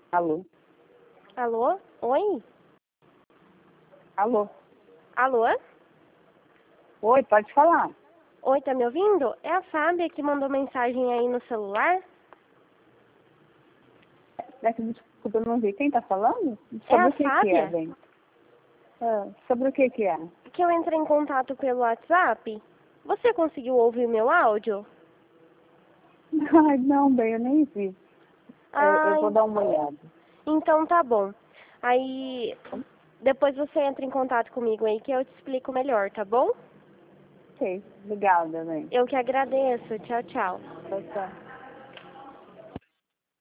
Alô? Alô? Oi? Alô? Alô? Oi, pode falar. Oi, tá me ouvindo? É a Fábia que mandou mensagem aí no celular? Desculpa, eu não vi. Quem tá falando? É Sobre a o que é, Fábia? bem? Sobre o que é? Que eu entrei em contato pelo WhatsApp. Você conseguiu ouvir meu áudio? Ai, não, bem, eu nem vi. Eu vou Ai, dar uma olhada. então tá bom. Aí, depois você entra em contato comigo aí que eu te explico melhor, tá bom? Ok, obrigada, bem. Eu que agradeço. Tchau, tchau. Tchau, tchau.